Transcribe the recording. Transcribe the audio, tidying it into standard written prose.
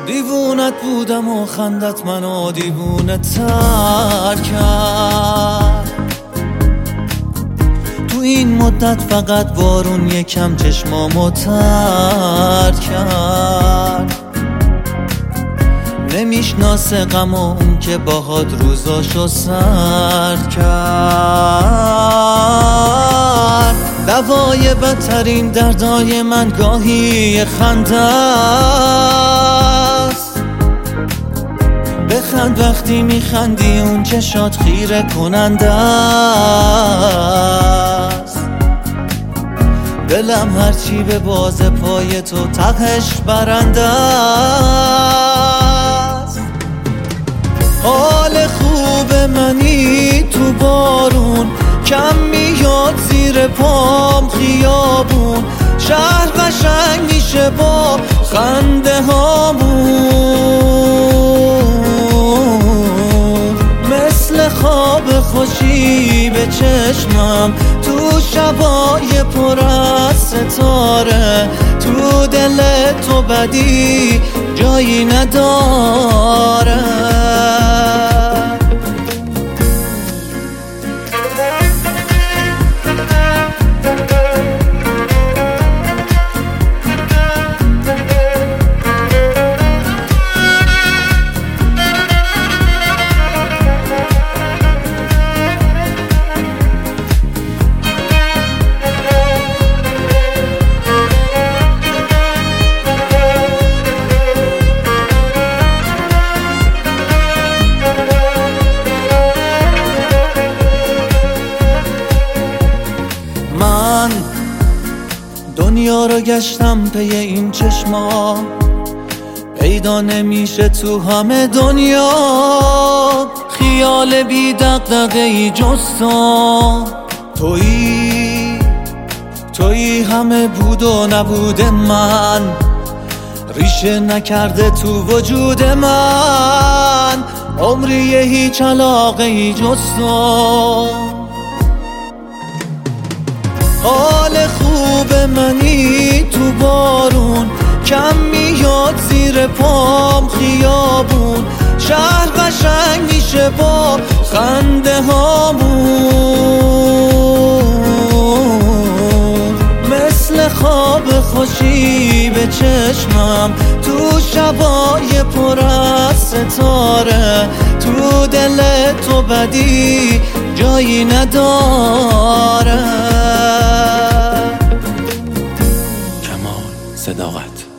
دیوونت بودم و خندت منو دیوونه تر کرد. تو این مدت فقط بارون یکم چشمامو تر کرد. نمیشناسه غم و اون که باهات روزاشو سرد کرد. دوای بدترین دردای من گاهی خنده است. بخند وقتی میخندی اون چشات خیره کننده است. دلم هرچی به باز پای تو تهش برنده است. حال خوب منی تو بارون، کم میاد زیر پام خیابون. شهر قشنگ میشه با خنده هامون. مثل خواب خوشی به چشمم تو شبای پر از ستاره. تو دل تو بدی جایی نداره. دنیا رو گشتم پی این چشما، پیدا نمیشه تو همه دنیا. خیال بی دغدغه ای جز تویی همه بود و نبود من. ریشه نکرده تو وجود من، عمری هیچ علاقه ای جز تو. حال خوب منی تو بارون، کم میاد زیر پام خیابون. شهر قشنگ میشه با خنده هامون. مثل خواب خوشی به چشمم تو شبای پر از ستاره. تو دل تو بدی جایی نداره. کمال صداقت